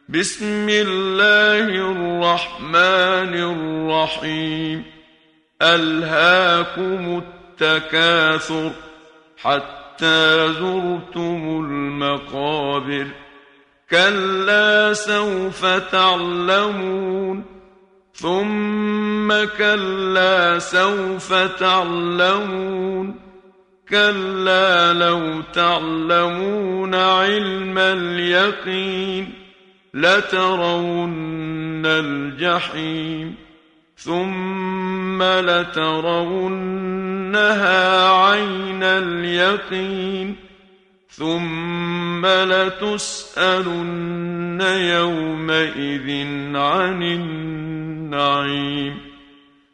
بسم الله الرحمن الرحيم. ألهاكم التكاثر حتى زرتم المقابر. كلا سوف تعلمون ثم كلا سوف تعلمون. كلا لو تعلمون علم اليقين لترون الجحيم ثم لترونها عين اليقين ثم لتسألن يومئذ عن النعيم.